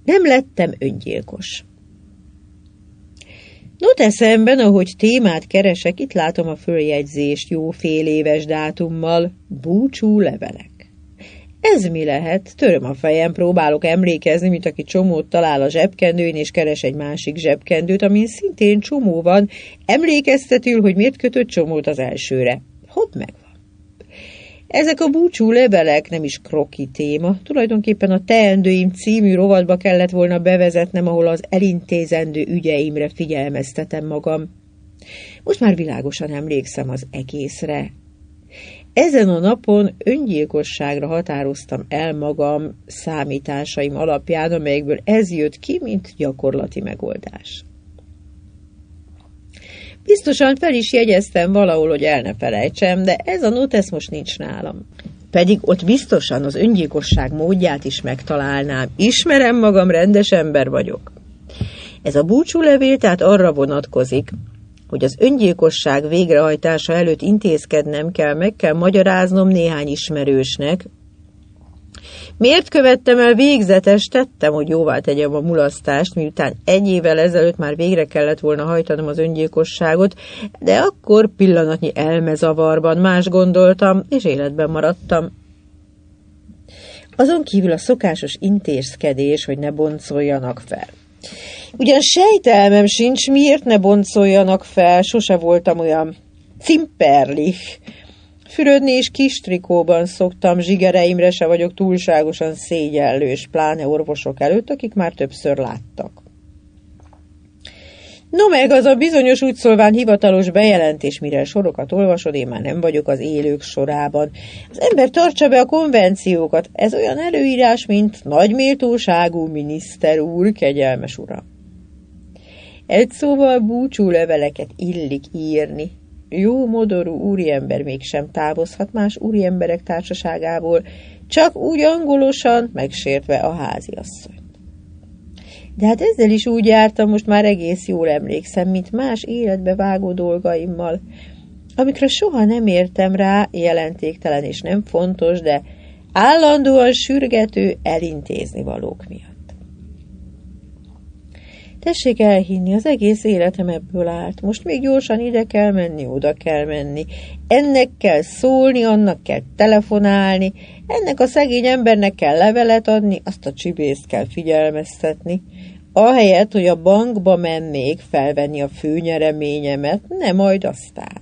Nem lettem öngyilkos. Noteszemben, ahogy témát keresek, itt látom a följegyzést jó fél éves dátummal, búcsú levelek. Ez mi lehet? Töröm a fejem, próbálok emlékezni, mint aki csomót talál a zsebkendőn, és keres egy másik zsebkendőt, amin szintén csomó van, emlékeztetül, hogy miért kötött csomót az elsőre. Hopp, megvan. Ezek a búcsú levelek nem is kroki téma, tulajdonképpen a Teendőim című rovatba kellett volna bevezetnem, ahol az elintézendő ügyeimre figyelmeztetem magam. Most már világosan emlékszem az egészre. Ezen a napon öngyilkosságra határoztam el magam számításaim alapján, amelyekből ez jött ki, mint gyakorlati megoldás. Biztosan fel is jegyeztem valahol, hogy el ne felejtsem, de ez a notesz most nincs nálam. Pedig ott biztosan az öngyilkosság módját is megtalálnám. Ismerem magam, rendes ember vagyok. Ez a búcsúlevél tehát arra vonatkozik, hogy az öngyilkosság végrehajtása előtt intézkednem kell, meg kell magyaráznom néhány ismerősnek. Miért követtem el végzetes tettem, hogy jóvá tegyem a mulasztást, miután 1 évvel ezelőtt már végre kellett volna hajtanom az öngyilkosságot, de akkor pillanatnyi elmezavarban más gondoltam, és életben maradtam. Azon kívül a szokásos intézkedés, hogy ne boncoljanak fel. Ugyan sejtelmem sincs, miért ne boncoljanak fel, sose voltam olyan cimperlich. Fürödni és kis trikóban szoktam, zsigereimre se vagyok túlságosan szégyellős, pláne orvosok előtt, akik már többször láttak. No meg az a bizonyos úgy szólván hivatalos bejelentés, mire sorokat olvasod, én már nem vagyok az élők sorában. Az ember tartsa be a konvenciókat, ez olyan előírás, mint nagy méltóságú miniszter úr, kegyelmes uram. Egy szóval búcsú leveleket illik írni. Jó modorú úriember mégsem távozhat más úriemberek társaságából, csak úgy angolosan megsértve a háziasszonyt. De hát ezzel is úgy jártam, most már egész jól emlékszem, mint más életbe vágó dolgaimmal, amikre soha nem értem rá, jelentéktelen és nem fontos, de állandóan sürgető elintézni valók miatt. Tessék elhinni, az egész életem ebből állt. Most még gyorsan ide kell menni, oda kell menni. Ennek kell szólni, annak kell telefonálni, ennek a szegény embernek kell levelet adni, azt a csibészt kell figyelmeztetni. Ahelyett, hogy a bankba mennék felvenni a főnyereményemet, ne majd aztán.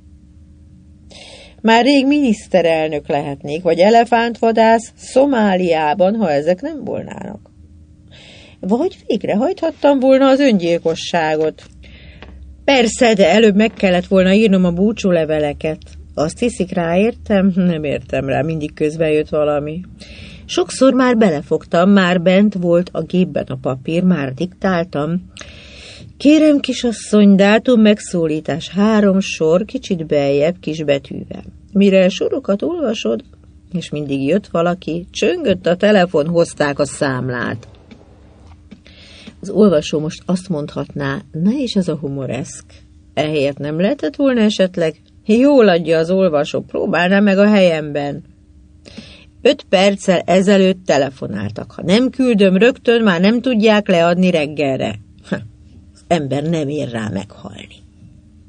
Már rég miniszterelnök lehetnék, vagy elefántvadász Szomáliában, ha ezek nem volnának. Vagy végrehajthattam volna az öngyilkosságot. Persze, de előbb meg kellett volna írnom a búcsúleveleket. Azt hiszik, ráértem? Nem értem rá, mindig közben jött valami. Sokszor már belefogtam, már bent volt a gépben a papír, már diktáltam. Kérem, kisasszony, dátum megszólítás, 3 sor, kicsit beljebb, kis betűvel. Mire sorokat olvasod, és mindig jött valaki, csöngött a telefon, hozták a számlát. Az olvasó most azt mondhatná, na és ez a humoreszk. Ehelyett nem lehetett volna esetleg? Jól adja az olvasó, próbálná meg a helyemben. 5 perccel ezelőtt telefonáltak. Ha nem küldöm rögtön, már nem tudják leadni reggelre. Az ember nem ér rá meghalni.